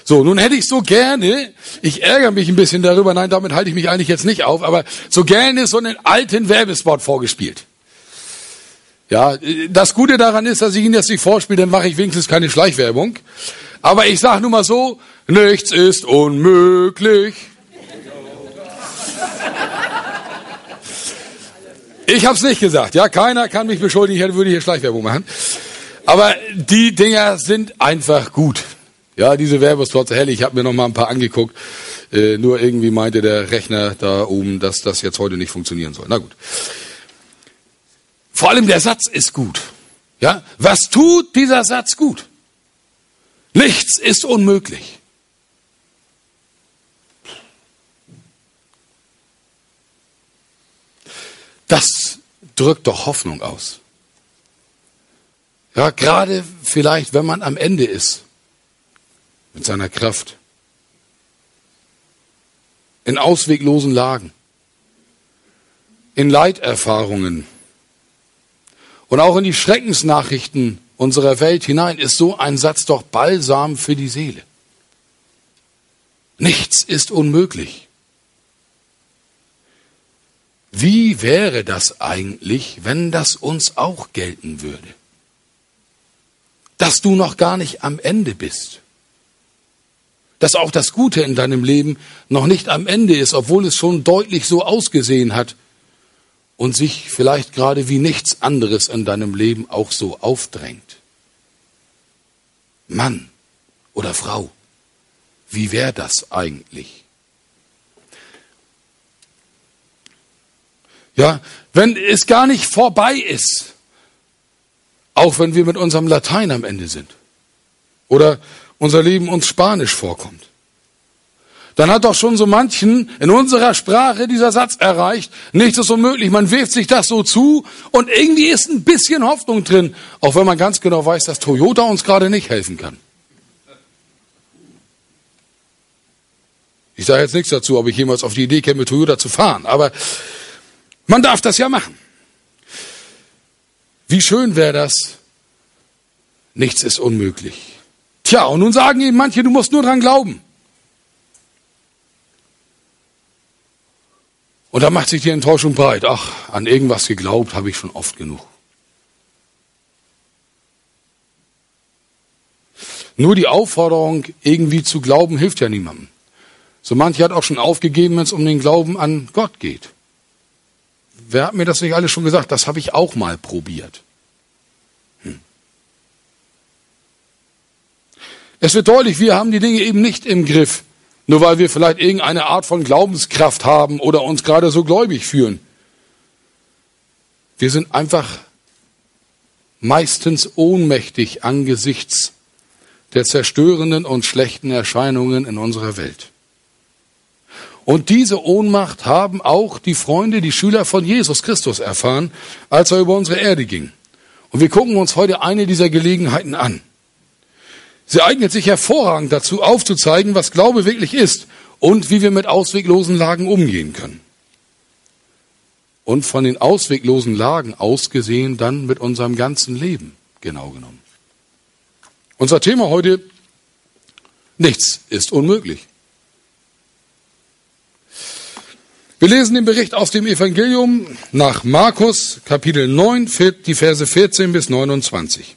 So, nun hätte ich so gerne, ich ärgere mich ein bisschen darüber, nein, damit halte ich mich eigentlich jetzt nicht auf, aber so gerne so einen alten Werbespot vorgespielt. Ja, das Gute daran ist, dass ich Ihnen jetzt nicht vorspiele, dann mache ich wenigstens keine Schleichwerbung. Aber ich sage nur mal so, nichts ist unmöglich. Ich habe es nicht gesagt, ja, keiner kann mich beschuldigen, ich würde hier Schleichwerbung machen. Aber die Dinger sind einfach gut. Ja, diese Werbespots, herrlich, ich habe mir noch mal ein paar angeguckt. Nur irgendwie meinte der Rechner da oben, dass das jetzt heute nicht funktionieren soll. Na gut. Vor allem der Satz ist gut. Ja, was tut dieser Satz gut? Nichts ist unmöglich. Das drückt doch Hoffnung aus. Ja, gerade vielleicht, wenn man am Ende ist. Mit seiner Kraft. In ausweglosen Lagen. In Leiterfahrungen. Und auch in die Schreckensnachrichten unserer Welt hinein ist so ein Satz doch Balsam für die Seele. Nichts ist unmöglich. Wie wäre das eigentlich, wenn das uns auch gelten würde? Dass du noch gar nicht am Ende bist. Dass auch das Gute in deinem Leben noch nicht am Ende ist, obwohl es schon deutlich so ausgesehen hat und sich vielleicht gerade wie nichts anderes in deinem Leben auch so aufdrängt. Mann oder Frau, wie wäre das eigentlich? Ja, wenn es gar nicht vorbei ist, auch wenn wir mit unserem Latein am Ende sind oder unser Leben uns Spanisch vorkommt, dann hat doch schon so manchen in unserer Sprache dieser Satz erreicht, nichts ist unmöglich, man wirft sich das so zu und irgendwie ist ein bisschen Hoffnung drin, auch wenn man ganz genau weiß, dass Toyota uns gerade nicht helfen kann. Ich sage jetzt nichts dazu, ob ich jemals auf die Idee käme, mit Toyota zu fahren, aber man darf das ja machen. Wie schön wäre das? Nichts ist unmöglich. Tja, und nun sagen eben manche, du musst nur dran glauben. Und da macht sich die Enttäuschung breit. Ach, an irgendwas geglaubt habe ich schon oft genug. Nur die Aufforderung, irgendwie zu glauben, hilft ja niemandem. So manche hat auch schon aufgegeben, wenn es um den Glauben an Gott geht. Wer hat mir das nicht alles schon gesagt? Das habe ich auch mal probiert. Es wird deutlich, wir haben die Dinge eben nicht im Griff, nur weil wir vielleicht irgendeine Art von Glaubenskraft haben oder uns gerade so gläubig fühlen. Wir sind einfach meistens ohnmächtig angesichts der zerstörenden und schlechten Erscheinungen in unserer Welt. Und diese Ohnmacht haben auch die Freunde, die Schüler von Jesus Christus erfahren, als er über unsere Erde ging. Und wir gucken uns heute eine dieser Gelegenheiten an. Sie eignet sich hervorragend dazu, aufzuzeigen, was Glaube wirklich ist und wie wir mit ausweglosen Lagen umgehen können. Und von den ausweglosen Lagen ausgesehen dann mit unserem ganzen Leben, genau genommen. Unser Thema heute, nichts ist unmöglich. Wir lesen den Bericht aus dem Evangelium nach Markus, Kapitel 9, die Verse 14 bis 29.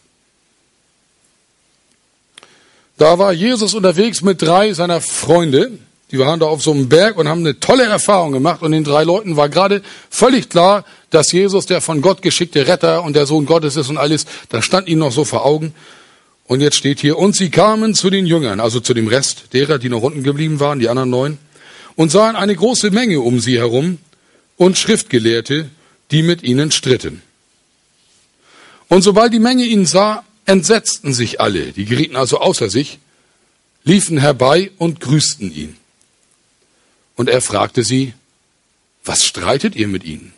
Da war Jesus unterwegs mit 3 seiner Freunde. Die waren da auf so einem Berg und haben eine tolle Erfahrung gemacht. Und den 3 Leuten war gerade völlig klar, dass Jesus der von Gott geschickte Retter und der Sohn Gottes ist und alles. Das stand ihnen noch so vor Augen. Und jetzt steht hier, und sie kamen zu den Jüngern, also zu dem Rest derer, die noch unten geblieben waren, die anderen 9, und sahen eine große Menge um sie herum und Schriftgelehrte, die mit ihnen stritten. Und sobald die Menge ihn sah, entsetzten sich alle, die gerieten also außer sich, liefen herbei und grüßten ihn. Und er fragte sie, was streitet ihr mit ihnen?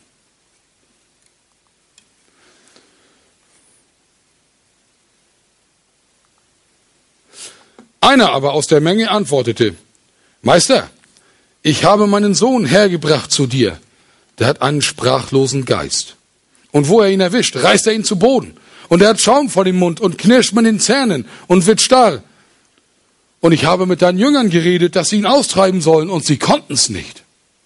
Einer aber aus der Menge antwortete, Meister, ich habe meinen Sohn hergebracht zu dir, der hat einen sprachlosen Geist. Und wo er ihn erwischt, reißt er ihn zu Boden. Und er hat Schaum vor dem Mund und knirscht mit den Zähnen und wird starr. Und ich habe mit deinen Jüngern geredet, dass sie ihn austreiben sollen, und sie konnten es nicht.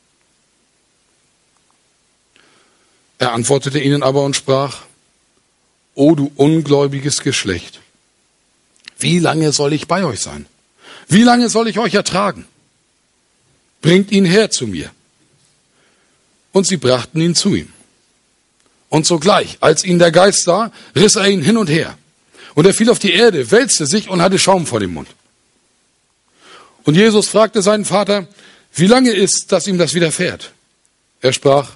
Er antwortete ihnen aber und sprach: O du ungläubiges Geschlecht, wie lange soll ich bei euch sein? Wie lange soll ich euch ertragen? Bringt ihn her zu mir. Und sie brachten ihn zu ihm. Und sogleich, als ihn der Geist sah, riss er ihn hin und her. Und er fiel auf die Erde, wälzte sich und hatte Schaum vor dem Mund. Und Jesus fragte seinen Vater: Wie lange ist, dass ihm das widerfährt? Er sprach: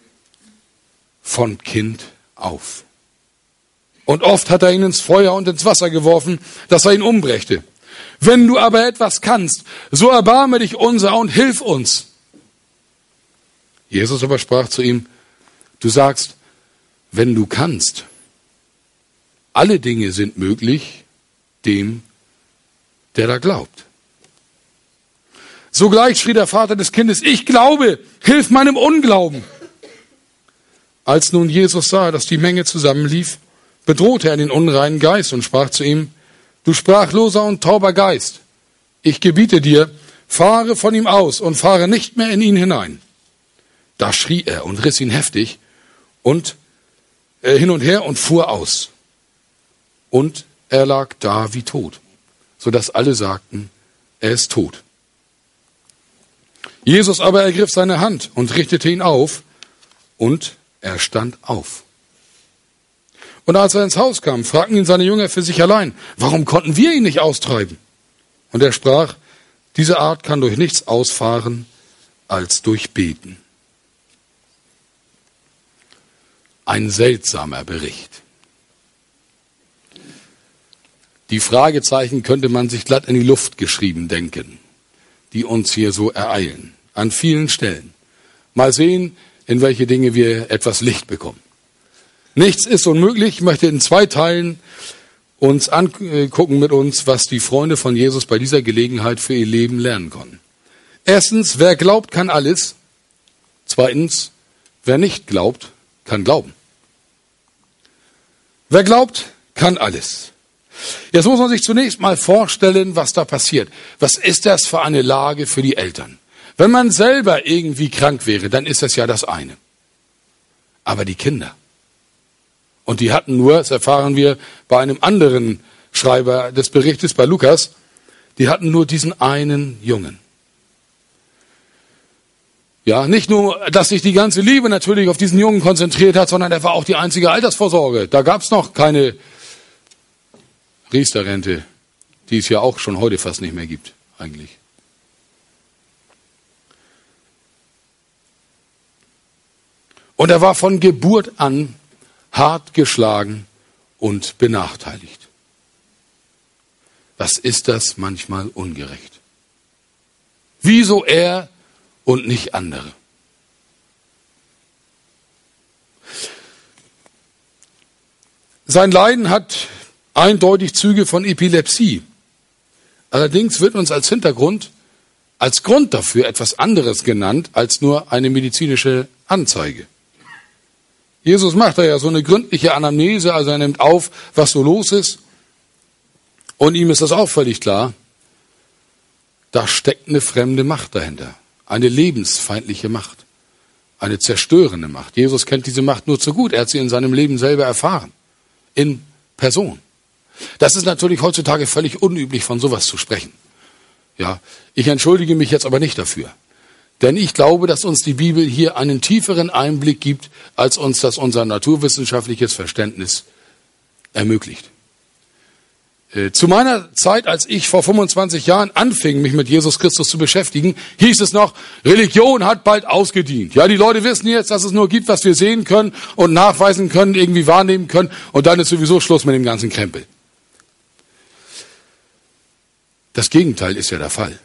Von Kind auf. Und oft hat er ihn ins Feuer und ins Wasser geworfen, dass er ihn umbrächte. Wenn du aber etwas kannst, so erbarme dich unser und hilf uns. Jesus aber sprach zu ihm: Du sagst, wenn du kannst. Alle Dinge sind möglich dem, der da glaubt. Sogleich schrie der Vater des Kindes: Ich glaube, hilf meinem Unglauben. Als nun Jesus sah, dass die Menge zusammenlief, bedrohte er den unreinen Geist und sprach zu ihm: Du sprachloser und tauber Geist, ich gebiete dir, fahre von ihm aus und fahre nicht mehr in ihn hinein. Da schrie er und riss ihn heftig und hin und her und fuhr aus. Und er lag da wie tot, sodass alle sagten: Er ist tot. Jesus aber ergriff seine Hand und richtete ihn auf, und er stand auf. Und als er ins Haus kam, fragten ihn seine Jünger für sich allein: Warum konnten wir ihn nicht austreiben? Und er sprach: Diese Art kann durch nichts ausfahren als durch Beten. Ein seltsamer Bericht. Die Fragezeichen könnte man sich glatt in die Luft geschrieben denken, die uns hier so ereilen, an vielen Stellen. Mal sehen, in welche Dinge wir etwas Licht bekommen. Nichts ist unmöglich. Ich möchte in 2 Teilen uns angucken mit uns, was die Freunde von Jesus bei dieser Gelegenheit für ihr Leben lernen konnten. Erstens, wer glaubt, kann alles. Zweitens, wer nicht glaubt, kann glauben. Wer glaubt, kann alles. Jetzt muss man sich zunächst mal vorstellen, was da passiert. Was ist das für eine Lage für die Eltern? Wenn man selber irgendwie krank wäre, dann ist das ja das eine. Aber die Kinder. Und die hatten nur, das erfahren wir bei einem anderen Schreiber des Berichtes, bei Lukas, die hatten nur diesen einen Jungen. Ja, nicht nur, dass sich die ganze Liebe natürlich auf diesen Jungen konzentriert hat, sondern er war auch die einzige Altersvorsorge. Da gab es noch keine Riester-Rente, die es ja auch schon heute fast nicht mehr gibt, eigentlich. Und er war von Geburt an hart geschlagen und benachteiligt. Was ist das manchmal ungerecht? Wieso er und nicht andere? Sein Leiden hat eindeutig Züge von Epilepsie. Allerdings wird uns als Hintergrund, als Grund dafür etwas anderes genannt als nur eine medizinische Anzeige. Jesus macht da ja so eine gründliche Anamnese, also er nimmt auf, was so los ist. Und ihm ist das auch völlig klar, da steckt eine fremde Macht dahinter. Eine lebensfeindliche Macht. Eine zerstörende Macht. Jesus kennt diese Macht nur zu gut. Er hat sie in seinem Leben selber erfahren. In Person. Das ist natürlich heutzutage völlig unüblich, von sowas zu sprechen. Ja, ich entschuldige mich jetzt aber nicht dafür. Denn ich glaube, dass uns die Bibel hier einen tieferen Einblick gibt, als uns das unser naturwissenschaftliches Verständnis ermöglicht. Zu meiner Zeit, als ich vor 25 Jahren anfing, mich mit Jesus Christus zu beschäftigen, hieß es noch, Religion hat bald ausgedient. Ja, die Leute wissen jetzt, dass es nur gibt, was wir sehen können und nachweisen können, irgendwie wahrnehmen können, und dann ist sowieso Schluss mit dem ganzen Krempel. Das Gegenteil ist ja der Fall.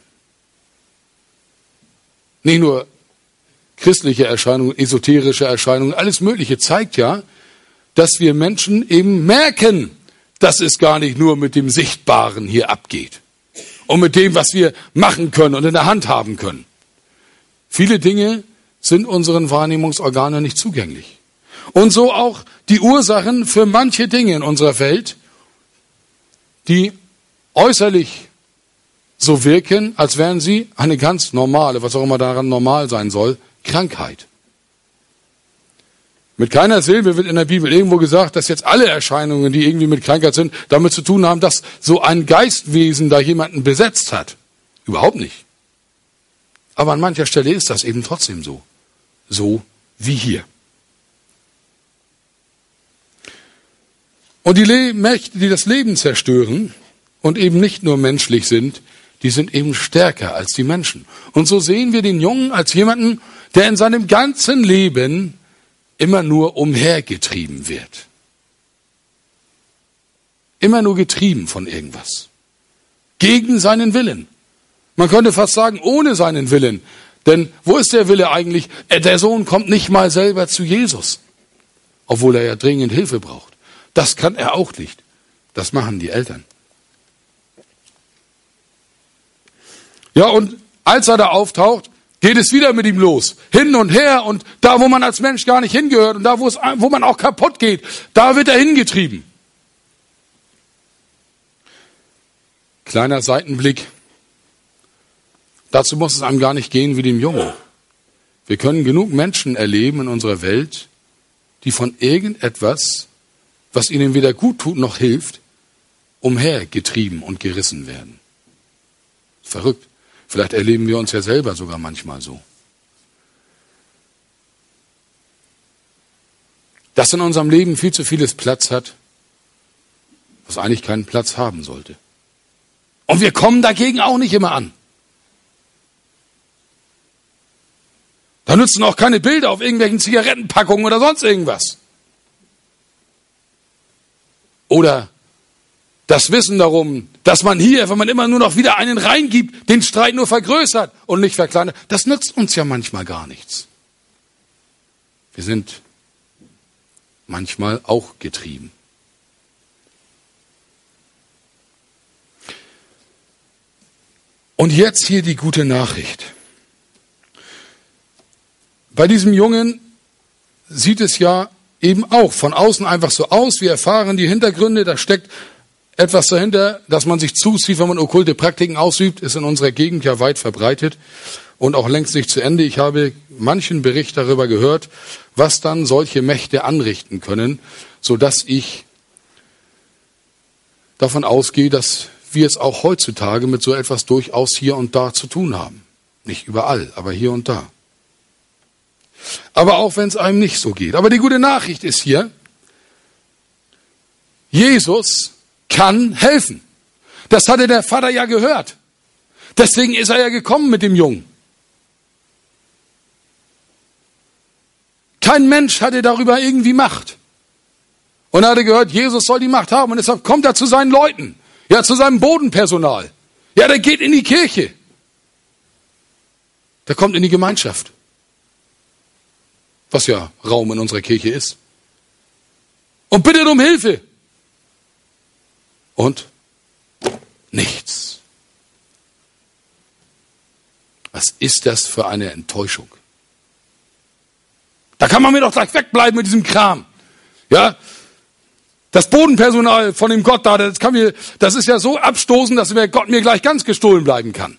Nicht nur christliche Erscheinungen, esoterische Erscheinungen, alles Mögliche zeigt ja, dass wir Menschen eben merken, dass es gar nicht nur mit dem Sichtbaren hier abgeht und mit dem, was wir machen können und in der Hand haben können. Viele Dinge sind unseren Wahrnehmungsorganen nicht zugänglich. Und so auch die Ursachen für manche Dinge in unserer Welt, die äußerlich so wirken, als wären sie eine ganz normale, was auch immer daran normal sein soll, Krankheit. Mit keiner Silbe wird in der Bibel irgendwo gesagt, dass jetzt alle Erscheinungen, die irgendwie mit Krankheit sind, damit zu tun haben, dass so ein Geistwesen da jemanden besetzt hat. Überhaupt nicht. Aber an mancher Stelle ist das eben trotzdem so. So wie hier. Und die Mächte, die das Leben zerstören und eben nicht nur menschlich sind, die sind eben stärker als die Menschen. Und so sehen wir den Jungen als jemanden, der in seinem ganzen Leben immer nur umhergetrieben wird. Immer nur getrieben von irgendwas. Gegen seinen Willen. Man könnte fast sagen, ohne seinen Willen. Denn wo ist der Wille eigentlich? Der Sohn kommt nicht mal selber zu Jesus. Obwohl er ja dringend Hilfe braucht. Das kann er auch nicht. Das machen die Eltern. Ja, und als er da auftaucht, geht es wieder mit ihm los. Hin und her und da, wo man als Mensch gar nicht hingehört und da, wo man auch kaputt geht, da wird er hingetrieben. Kleiner Seitenblick. Dazu muss es einem gar nicht gehen wie dem Jungen. Wir können genug Menschen erleben in unserer Welt, die von irgendetwas, was ihnen weder gut tut noch hilft, umhergetrieben und gerissen werden. Verrückt. Vielleicht erleben wir uns ja selber sogar manchmal so. Dass in unserem Leben viel zu vieles Platz hat, was eigentlich keinen Platz haben sollte. Und wir kommen dagegen auch nicht immer an. Da nützen auch keine Bilder auf irgendwelchen Zigarettenpackungen oder sonst irgendwas. Oder das Wissen darum, dass man hier, wenn man immer nur noch wieder einen reingibt, den Streit nur vergrößert und nicht verkleinert, das nützt uns ja manchmal gar nichts. Wir sind manchmal auch getrieben. Und jetzt hier die gute Nachricht. Bei diesem Jungen sieht es ja eben auch von außen einfach so aus. Wir erfahren die Hintergründe, da steckt etwas dahinter, dass man sich zuzieht, wenn man okkulte Praktiken ausübt, ist in unserer Gegend ja weit verbreitet und auch längst nicht zu Ende. Ich habe manchen Bericht darüber gehört, was dann solche Mächte anrichten können, sodass ich davon ausgehe, dass wir es auch heutzutage mit so etwas durchaus hier und da zu tun haben. Nicht überall, aber hier und da. Aber auch wenn es einem nicht so geht. Aber die gute Nachricht ist hier, Jesus kann helfen. Das hatte der Vater ja gehört. Deswegen ist er ja gekommen mit dem Jungen. Kein Mensch hatte darüber irgendwie Macht. Und er hatte gehört, Jesus soll die Macht haben. Und deshalb kommt er zu seinen Leuten. Ja, zu seinem Bodenpersonal. Ja, der geht in die Kirche. Der kommt in die Gemeinschaft. Was ja Raum in unserer Kirche ist. Und bittet um Hilfe. Und nichts. Was ist das für eine Enttäuschung? Da kann man mir doch gleich wegbleiben mit diesem Kram. Ja? Das Bodenpersonal von dem Gott da, das ist ja so abstoßend, dass Gott mir gleich ganz gestohlen bleiben kann.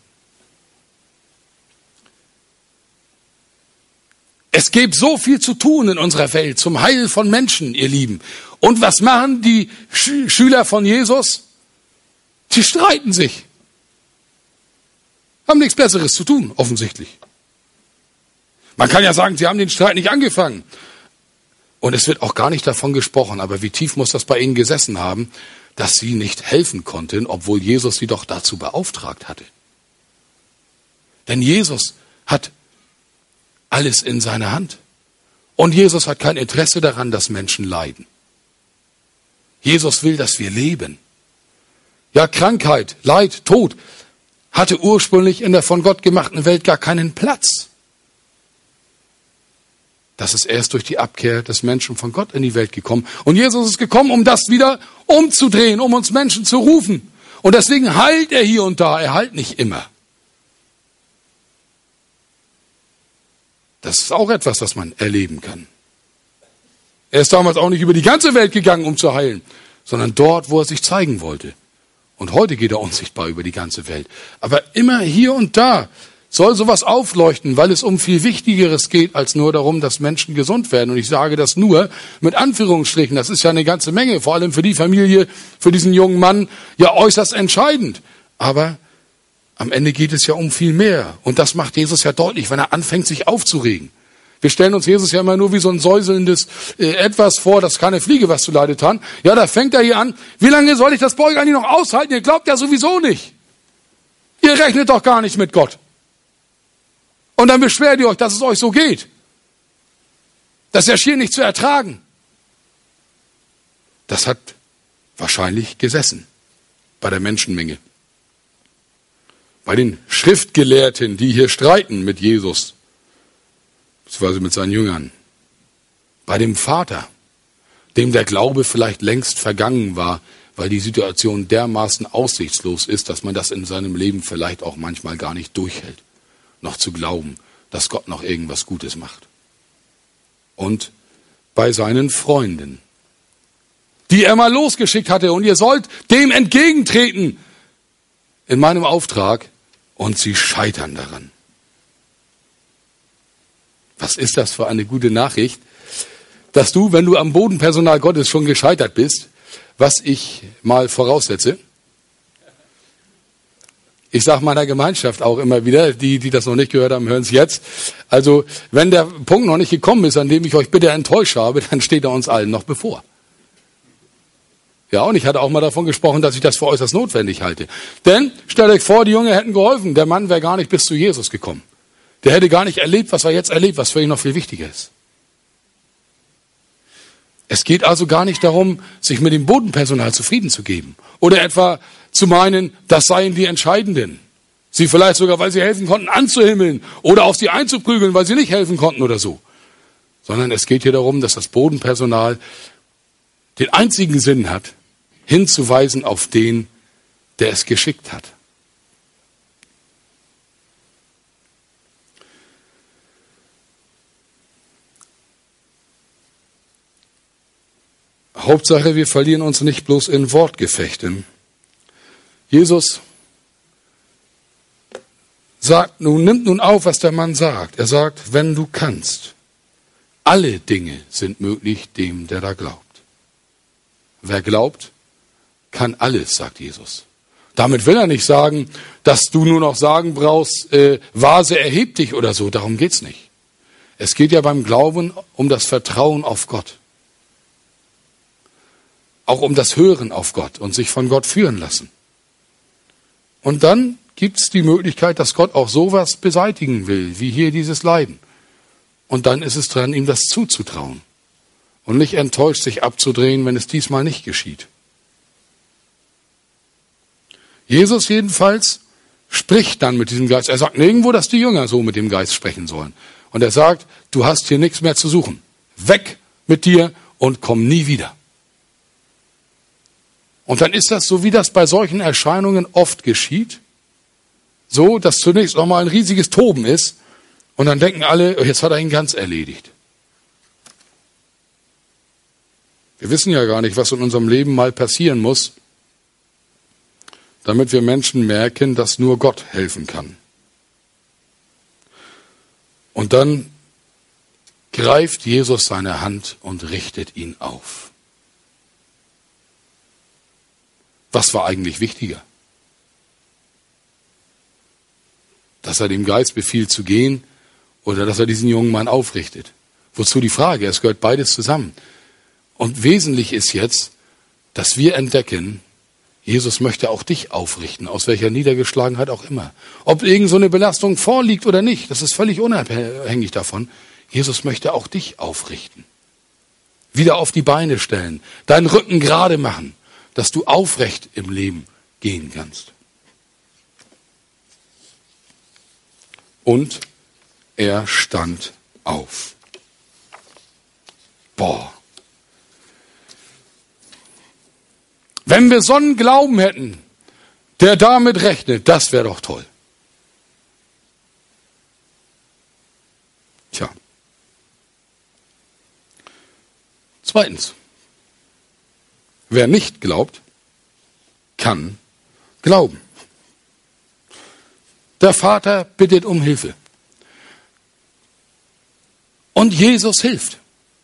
Es gibt so viel zu tun in unserer Welt zum Heil von Menschen, ihr Lieben. Und was machen die Schüler von Jesus? Sie streiten sich. Haben nichts Besseres zu tun, offensichtlich. Man kann ja sagen, sie haben den Streit nicht angefangen. Und es wird auch gar nicht davon gesprochen, aber wie tief muss das bei ihnen gesessen haben, dass sie nicht helfen konnten, obwohl Jesus sie doch dazu beauftragt hatte. Denn Jesus hat alles in seiner Hand. Und Jesus hat kein Interesse daran, dass Menschen leiden. Jesus will, dass wir leben. Ja, Krankheit, Leid, Tod hatte ursprünglich in der von Gott gemachten Welt gar keinen Platz. Das ist erst durch die Abkehr des Menschen von Gott in die Welt gekommen. Und Jesus ist gekommen, um das wieder umzudrehen, um uns Menschen zu rufen. Und deswegen heilt er hier und da, er heilt nicht immer. Das ist auch etwas, das man erleben kann. Er ist damals auch nicht über die ganze Welt gegangen, um zu heilen, sondern dort, wo er sich zeigen wollte. Und heute geht er unsichtbar über die ganze Welt. Aber immer hier und da soll sowas aufleuchten, weil es um viel Wichtigeres geht, als nur darum, dass Menschen gesund werden. Und ich sage das nur mit Anführungsstrichen. Das ist ja eine ganze Menge, vor allem für die Familie, für diesen jungen Mann, ja äußerst entscheidend. Aber am Ende geht es ja um viel mehr. Und das macht Jesus ja deutlich, wenn er anfängt, sich aufzuregen. Wir stellen uns Jesus ja immer nur wie so ein säuselndes Etwas vor, das keine Fliege was zu leide hat. Ja, da fängt er hier an. Wie lange soll ich das bei euch eigentlich noch aushalten? Ihr glaubt ja sowieso nicht. Ihr rechnet doch gar nicht mit Gott. Und dann beschwert ihr euch, dass es euch so geht. Das ist ja schier nicht zu ertragen. Das hat wahrscheinlich gesessen bei der Menschenmenge. Bei den Schriftgelehrten, die hier streiten mit Jesus, beziehungsweise mit seinen Jüngern. Bei dem Vater, dem der Glaube vielleicht längst vergangen war, weil die Situation dermaßen aussichtslos ist, dass man das in seinem Leben vielleicht auch manchmal gar nicht durchhält, noch zu glauben, dass Gott noch irgendwas Gutes macht. Und bei seinen Freunden, die er mal losgeschickt hatte, und ihr sollt dem entgegentreten in meinem Auftrag, und sie scheitern daran. Was ist das für eine gute Nachricht, dass du, wenn du am Bodenpersonal Gottes schon gescheitert bist, was ich mal voraussetze, ich sage meiner Gemeinschaft auch immer wieder, die das noch nicht gehört haben, hören es jetzt. Also, wenn der Punkt noch nicht gekommen ist, an dem ich euch bitte enttäuscht habe, dann steht er uns allen noch bevor. Ja, und ich hatte auch mal davon gesprochen, dass ich das für äußerst notwendig halte. Denn, stellt euch vor, die Jünger hätten geholfen. Der Mann wäre gar nicht bis zu Jesus gekommen. Der hätte gar nicht erlebt, was er jetzt erlebt, was für ihn noch viel wichtiger ist. Es geht also gar nicht darum, sich mit dem Bodenpersonal zufrieden zu geben. Oder etwa zu meinen, das seien die Entscheidenden. Sie vielleicht sogar, weil sie helfen konnten, anzuhimmeln oder auf sie einzuprügeln, weil sie nicht helfen konnten oder so. Sondern es geht hier darum, dass das Bodenpersonal den einzigen Sinn hat, hinzuweisen auf den, der es geschickt hat. Hauptsache, wir verlieren uns nicht bloß in Wortgefechten. Jesus nimmt nun auf, was der Mann sagt. Er sagt, wenn du kannst. Alle Dinge sind möglich dem, der da glaubt. Wer glaubt, kann alles, sagt Jesus. Damit will er nicht sagen, dass du nur noch sagen brauchst, Vase erheb dich oder so. Darum geht's nicht. Es geht ja beim Glauben um das Vertrauen auf Gott. Auch um das Hören auf Gott und sich von Gott führen lassen. Und dann gibt's die Möglichkeit, dass Gott auch sowas beseitigen will, wie hier dieses Leiden. Und dann ist es dran, ihm das zuzutrauen. Und nicht enttäuscht sich abzudrehen, wenn es diesmal nicht geschieht. Jesus jedenfalls spricht dann mit diesem Geist. Er sagt nirgendwo, dass die Jünger so mit dem Geist sprechen sollen. Und er sagt, du hast hier nichts mehr zu suchen. Weg mit dir und komm nie wieder. Und dann ist das so, wie das bei solchen Erscheinungen oft geschieht. So, dass zunächst nochmal ein riesiges Toben ist. Und dann denken alle, jetzt hat er ihn ganz erledigt. Wir wissen ja gar nicht, was in unserem Leben mal passieren muss, damit wir Menschen merken, dass nur Gott helfen kann. Und dann greift Jesus seine Hand und richtet ihn auf. Was war eigentlich wichtiger? Dass er dem Geist befiehlt zu gehen oder dass er diesen jungen Mann aufrichtet? Wozu die Frage? Es gehört beides zusammen. Und wesentlich ist jetzt, dass wir entdecken, Jesus möchte auch dich aufrichten, aus welcher Niedergeschlagenheit auch immer. Ob irgend so eine Belastung vorliegt oder nicht, das ist völlig unabhängig davon. Jesus möchte auch dich aufrichten. Wieder auf die Beine stellen, deinen Rücken gerade machen, dass du aufrecht im Leben gehen kannst. Und er stand auf. Boah. Wenn wir so einen Glauben hätten, der damit rechnet, das wäre doch toll. Tja. Zweitens. Wer nicht glaubt, kann Glauben. Der Vater bittet um Hilfe. Und Jesus hilft.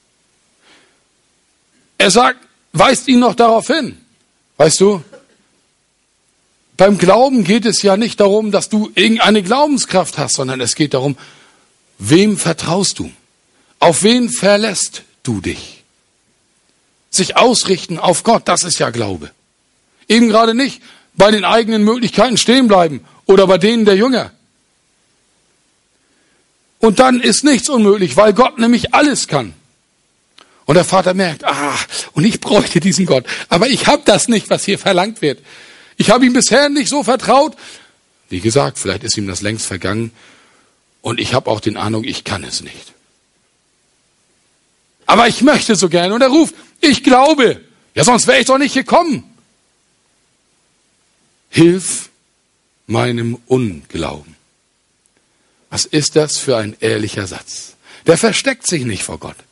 Er sagt, weist ihn noch darauf hin. Weißt du, beim Glauben geht es ja nicht darum, dass du irgendeine Glaubenskraft hast, sondern es geht darum, wem vertraust du? Auf wen verlässt du dich? Sich ausrichten auf Gott, das ist ja Glaube. Eben gerade nicht bei den eigenen Möglichkeiten stehen bleiben oder bei denen der Jünger. Und dann ist nichts unmöglich, weil Gott nämlich alles kann. Und der Vater merkt, und ich bräuchte diesen Gott, aber ich habe das nicht, was hier verlangt wird. Ich habe ihm bisher nicht so vertraut. Wie gesagt, vielleicht ist ihm das längst vergangen und ich habe auch den Ahnung, ich kann es nicht. Aber ich möchte so gerne. Und er ruft, ich glaube. Ja, sonst wäre ich doch nicht gekommen. Hilf meinem Unglauben. Was ist das für ein ehrlicher Satz? Der versteckt sich nicht vor Gott.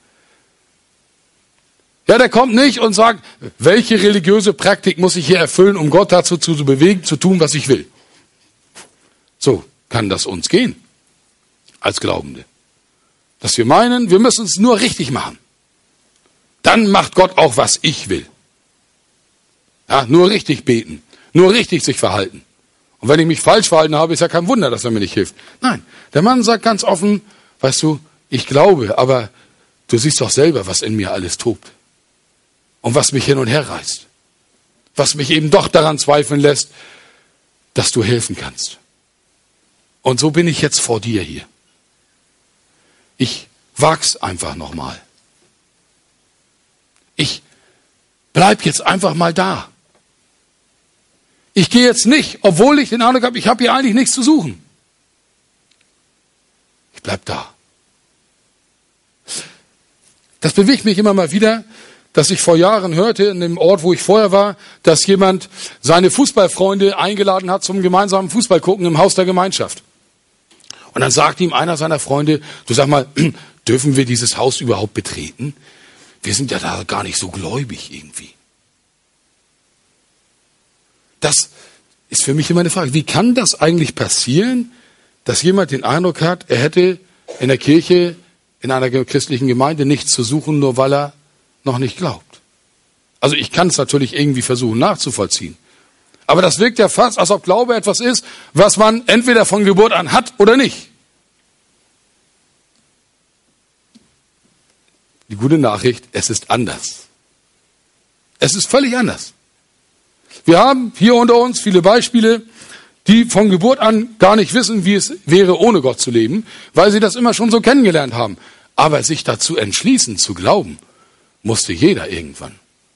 Ja, der kommt nicht und sagt, welche religiöse Praktik muss ich hier erfüllen, um Gott dazu zu bewegen, zu tun, was ich will. So kann das uns gehen, als Glaubende. Dass wir meinen, wir müssen es nur richtig machen. Dann macht Gott auch, was ich will. Ja, nur richtig beten, nur richtig sich verhalten. Und wenn ich mich falsch verhalten habe, ist ja kein Wunder, dass er mir nicht hilft. Nein, der Mann sagt ganz offen, weißt du, ich glaube, aber du siehst doch selber, was in mir alles tobt. Und was mich hin und her reißt. Was mich eben doch daran zweifeln lässt, dass du helfen kannst. Und so bin ich jetzt vor dir hier. Ich wag's einfach nochmal. Ich bleib jetzt einfach mal da. Ich gehe jetzt nicht, obwohl ich den Eindruck habe, ich habe hier eigentlich nichts zu suchen. Ich bleib da. Das bewegt mich immer mal wieder, dass ich vor Jahren hörte, in dem Ort, wo ich vorher war, dass jemand seine Fußballfreunde eingeladen hat zum gemeinsamen Fußballgucken im Haus der Gemeinschaft. Und dann sagte ihm einer seiner Freunde, du sag mal, dürfen wir dieses Haus überhaupt betreten? Wir sind ja da gar nicht so gläubig irgendwie. Das ist für mich immer eine Frage. Wie kann das eigentlich passieren, dass jemand den Eindruck hat, er hätte in der Kirche, in einer christlichen Gemeinde nichts zu suchen, nur weil er noch nicht glaubt? Also ich kann es natürlich irgendwie versuchen nachzuvollziehen. Aber das wirkt ja fast, als ob Glaube etwas ist, was man entweder von Geburt an hat oder nicht. Die gute Nachricht, es ist anders. Es ist völlig anders. Wir haben hier unter uns viele Beispiele, die von Geburt an gar nicht wissen, wie es wäre, ohne Gott zu leben, weil sie das immer schon so kennengelernt haben. Aber sich dazu entschließen, zu glauben, musste jeder irgendwann.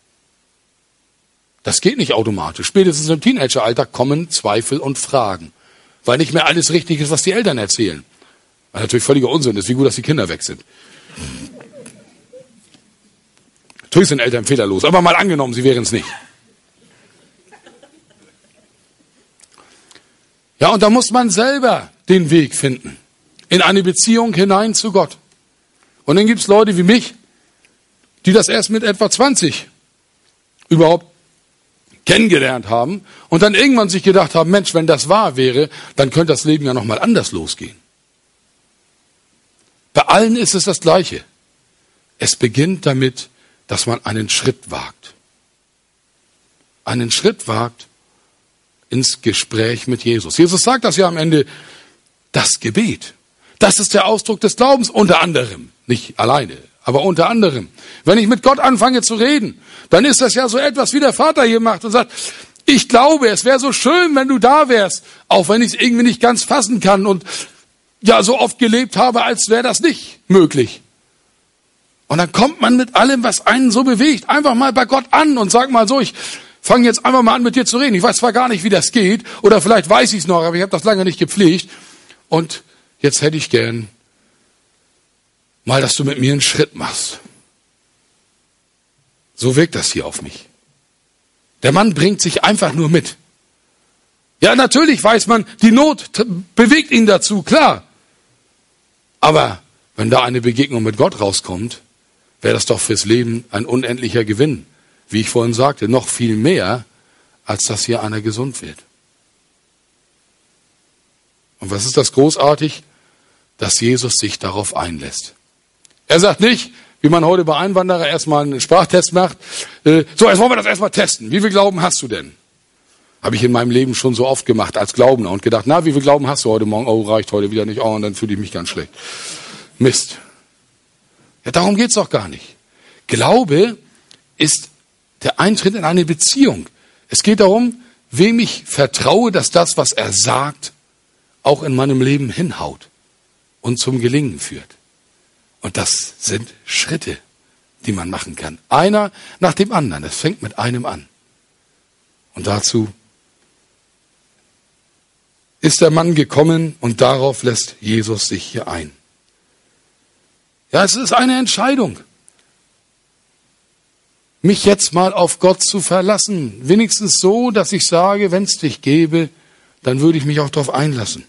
Das geht nicht automatisch. Spätestens im Teenageralter kommen Zweifel und Fragen, weil nicht mehr alles richtig ist, was die Eltern erzählen. Was natürlich völliger Unsinn ist, wie gut, dass die Kinder weg sind. Natürlich sind Eltern fehlerlos, aber mal angenommen, sie wären es nicht. Ja, und da muss man selber den Weg finden, in eine Beziehung hinein zu Gott. Und dann gibt es Leute wie mich, die das erst mit etwa 20 überhaupt kennengelernt haben und dann irgendwann sich gedacht haben, Mensch, wenn das wahr wäre, dann könnte das Leben ja nochmal anders losgehen. Bei allen ist es das Gleiche. Es beginnt damit, dass man einen Schritt wagt. Einen Schritt wagt ins Gespräch mit Jesus. Jesus sagt das ja am Ende, das Gebet. Das ist der Ausdruck des Glaubens, unter anderem. Nicht alleine, aber unter anderem. Wenn ich mit Gott anfange zu reden, dann ist das ja so etwas, wie der Vater hier macht und sagt, ich glaube, es wäre so schön, wenn du da wärst, auch wenn ich es irgendwie nicht ganz fassen kann und ja so oft gelebt habe, als wäre das nicht möglich. Und dann kommt man mit allem, was einen so bewegt, einfach mal bei Gott an und sagt mal so, ich fange jetzt einfach mal an, mit dir zu reden. Ich weiß zwar gar nicht, wie das geht, oder vielleicht weiß ich es noch, aber ich habe das lange nicht gepflegt. Und jetzt hätte ich gern mal, dass du mit mir einen Schritt machst. So wirkt das hier auf mich. Der Mann bringt sich einfach nur mit. Ja, natürlich weiß man, die Not bewegt ihn dazu, klar. Aber wenn da eine Begegnung mit Gott rauskommt, wäre das doch fürs Leben ein unendlicher Gewinn. Wie ich vorhin sagte, noch viel mehr, als dass hier einer gesund wird. Und was ist das großartig? Dass Jesus sich darauf einlässt. Er sagt nicht, wie man heute bei Einwanderer erstmal einen Sprachtest macht, so, jetzt wollen wir das erstmal testen. Wie viel Glauben hast du denn? Habe ich in meinem Leben schon so oft gemacht als Glaubender und gedacht, na, wie viel Glauben hast du heute Morgen? Oh, reicht heute wieder nicht. Oh, und dann fühle ich mich ganz schlecht. Mist. Ja, darum geht's doch gar nicht. Glaube ist der Eintritt in eine Beziehung. Es geht darum, wem ich vertraue, dass das, was er sagt, auch in meinem Leben hinhaut und zum Gelingen führt. Und das sind Schritte, die man machen kann. Einer nach dem anderen. Es fängt mit einem an. Und dazu ist der Mann gekommen und darauf lässt Jesus sich hier ein. Ja, es ist eine Entscheidung, mich jetzt mal auf Gott zu verlassen. Wenigstens so, dass ich sage, wenn es dich gäbe, dann würde ich mich auch darauf einlassen.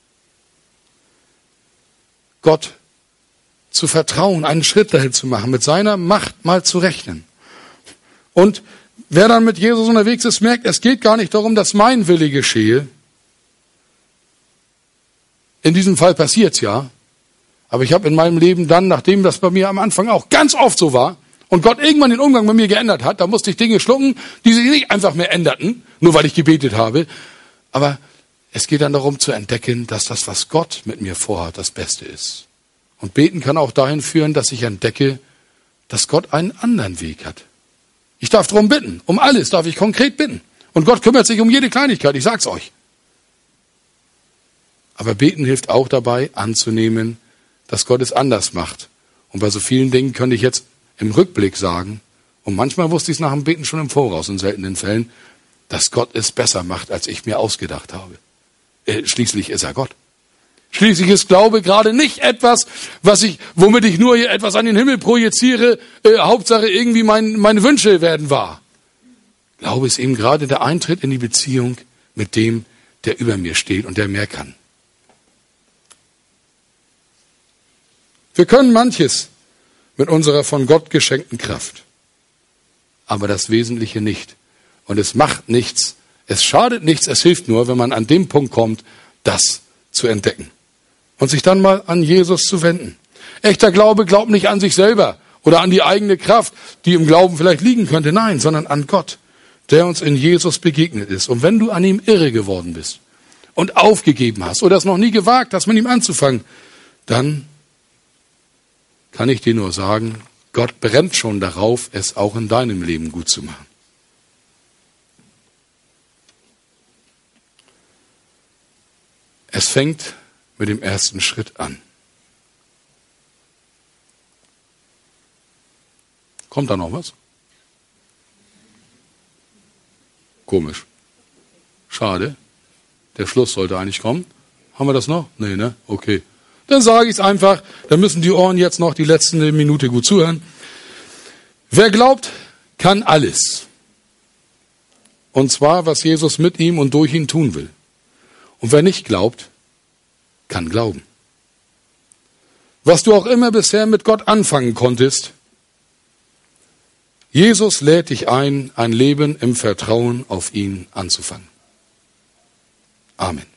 Gott zu vertrauen, einen Schritt dahin zu machen, mit seiner Macht mal zu rechnen. Und wer dann mit Jesus unterwegs ist, merkt, es geht gar nicht darum, dass mein Wille geschehe. In diesem Fall passiert's ja. Aber ich habe in meinem Leben dann, nachdem das bei mir am Anfang auch ganz oft so war und Gott irgendwann den Umgang mit mir geändert hat, da musste ich Dinge schlucken, die sich nicht einfach mehr änderten, nur weil ich gebetet habe. Aber es geht dann darum zu entdecken, dass das, was Gott mit mir vorhat, das Beste ist. Und beten kann auch dahin führen, dass ich entdecke, dass Gott einen anderen Weg hat. Ich darf darum bitten. Um alles darf ich konkret bitten. Und Gott kümmert sich um jede Kleinigkeit, ich sag's euch. Aber beten hilft auch dabei, anzunehmen, dass Gott es anders macht. Und bei so vielen Dingen könnte ich jetzt im Rückblick sagen, und manchmal wusste ich es nach dem Beten schon im Voraus, in seltenen Fällen, dass Gott es besser macht, als ich mir ausgedacht habe. Schließlich ist er Gott. Schließlich ist Glaube gerade nicht etwas, womit ich nur etwas an den Himmel projiziere, Hauptsache irgendwie meine Wünsche werden wahr. Glaube ist eben gerade der Eintritt in die Beziehung mit dem, der über mir steht und der mehr kann. Wir können manches mit unserer von Gott geschenkten Kraft, aber das Wesentliche nicht. Und es macht nichts, es schadet nichts, es hilft nur, wenn man an dem Punkt kommt, das zu entdecken und sich dann mal an Jesus zu wenden. Echter Glaube glaubt nicht an sich selber oder an die eigene Kraft, die im Glauben vielleicht liegen könnte, nein, sondern an Gott, der uns in Jesus begegnet ist. Und wenn du an ihm irre geworden bist und aufgegeben hast oder es noch nie gewagt hast, mit ihm anzufangen, dann kann ich dir nur sagen, Gott brennt schon darauf, es auch in deinem Leben gut zu machen. Es fängt mit dem ersten Schritt an. Kommt da noch was? Komisch. Schade. Der Schluss sollte eigentlich kommen. Haben wir das noch? Nee, ne? Okay. Dann sage ich es einfach, dann müssen die Ohren jetzt noch die letzte Minute gut zuhören. Wer glaubt, kann alles. Und zwar, was Jesus mit ihm und durch ihn tun will. Und wer nicht glaubt, kann glauben. Was du auch immer bisher mit Gott anfangen konntest, Jesus lädt dich ein Leben im Vertrauen auf ihn anzufangen. Amen.